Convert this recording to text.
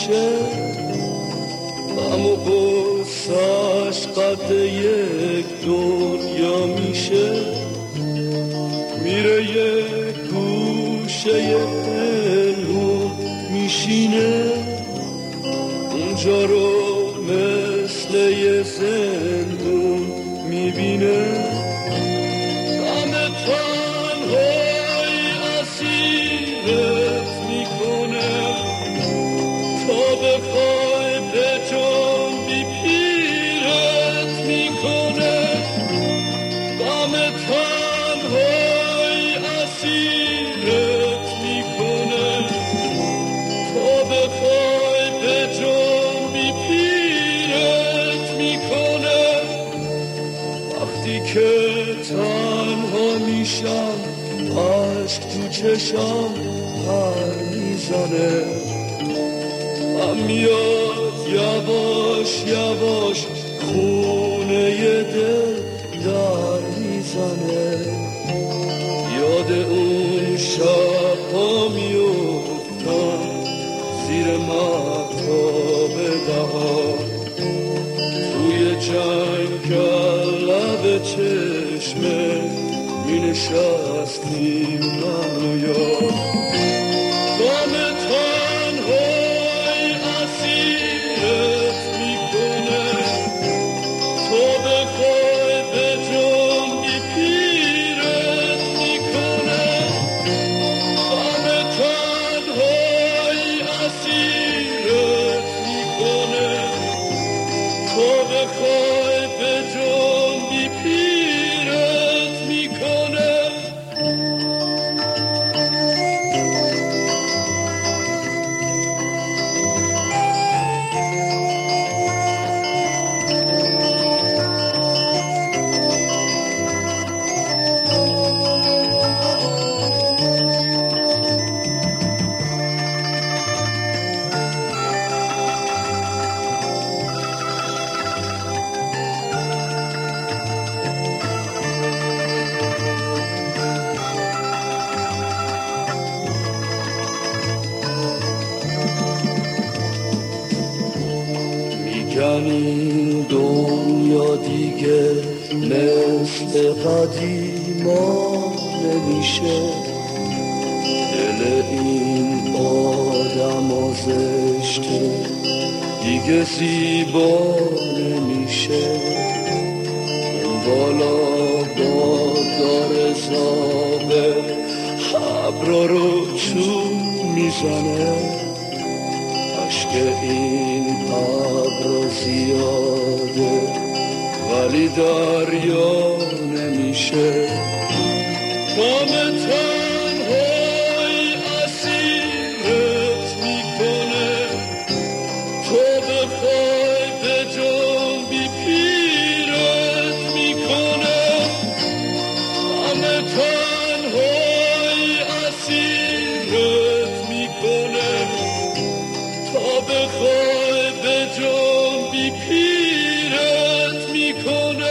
میشه، غم و غصه‌اش قد یک دنیا میشه. میره یک گوشه پنهون میشینه، اونجا رو مثل یه زندون میبینه. غم تنهایی اسیرت میکنه، تا بخوای به جنبی پیرت میکنه. غم تنهایی اسیرت میکنه، تا بخوای به جنبی پیرت میکنه. وقتی که تنها میشم عشق تو چشم پر میزنه، هم میاد یواش یواش خونه دل در میزنه. یاد اون شب ها میفتم زیر مهتاب بهار، توی جنگل لب چشمه می نشستیم من و یار. غم تنهایی اسیرت میکنه، تو بخوای به جنبی پیرت میکنه. غم تنهایی اسیرت میکنه، تو بخوای به جنبی پیرت میکنه. میگن این دنیا دیگه مثل قدیما نمیشه، دل این آدم زشته دیگه زیبا نمیشه. اون بالا بادار زابه ابرا رو چون میزنه، عشق این ابر زیاده ولی دریا نمیشه. غم تنهایی اسیرت میکنه، تو بخوای به جنبی پیرت میکنه. غم تنهایی اسیرت میکنه، تا بخوای به جنبی پیرت میکنه.